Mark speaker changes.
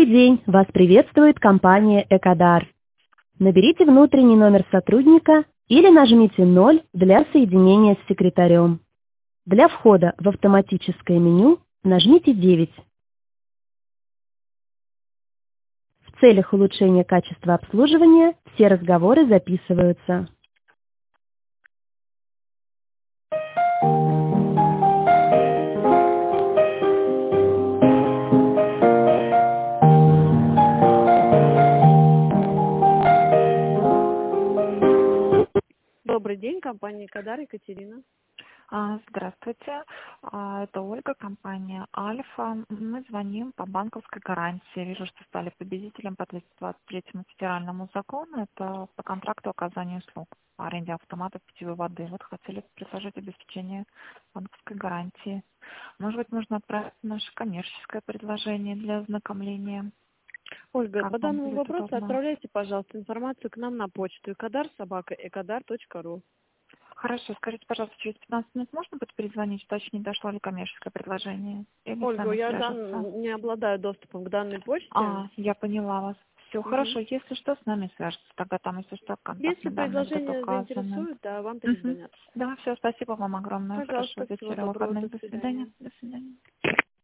Speaker 1: день! Вас приветствует компания «Экодар». Наберите внутренний номер сотрудника или нажмите 0 для соединения с секретарем. Для входа в автоматическое меню нажмите 9. В целях улучшения качества обслуживания все разговоры записываются.
Speaker 2: Добрый день, компания «Экодар», Екатерина.
Speaker 3: Здравствуйте, это Ольга, компания «Альфа». Мы звоним по банковской гарантии. Вижу, что стали победителем по 223 федеральному закону. Это по контракту оказания услуг по аренде автоматов питьевой воды. Вот хотели предложить обеспечение банковской гарантии. Может быть, нужно отправить наше коммерческое предложение для ознакомления.
Speaker 2: Ольга,
Speaker 3: Как
Speaker 2: по
Speaker 3: вам
Speaker 2: данному
Speaker 3: будет
Speaker 2: вопросу
Speaker 3: удобно?
Speaker 2: отправляйте, пожалуйста, информацию к нам на почту ekadar@ekadar.ru.
Speaker 3: Хорошо, скажите, пожалуйста, через 15 минут можно будет перезвонить, уточнить, дошло ли коммерческое предложение? Или с
Speaker 2: Ольга,
Speaker 3: вами
Speaker 2: я
Speaker 3: свяжутся?
Speaker 2: не обладаю доступом к данной почте.
Speaker 3: Я поняла вас. Все,
Speaker 2: Мгм.
Speaker 3: хорошо. Если что, с нами свяжутся. Тогда там, если что,
Speaker 2: Если
Speaker 3: контактные данные будут
Speaker 2: предложение
Speaker 3: указаны.
Speaker 2: заинтересует, да, вам
Speaker 3: Мгм.
Speaker 2: перезвонят.
Speaker 3: Да, все, спасибо вам огромное. Хорошо,
Speaker 2: Пожалуйста, всего
Speaker 3: вечера,
Speaker 2: доброго,
Speaker 3: выходных.
Speaker 2: до
Speaker 3: До свидания.
Speaker 2: свидания.
Speaker 3: До свидания.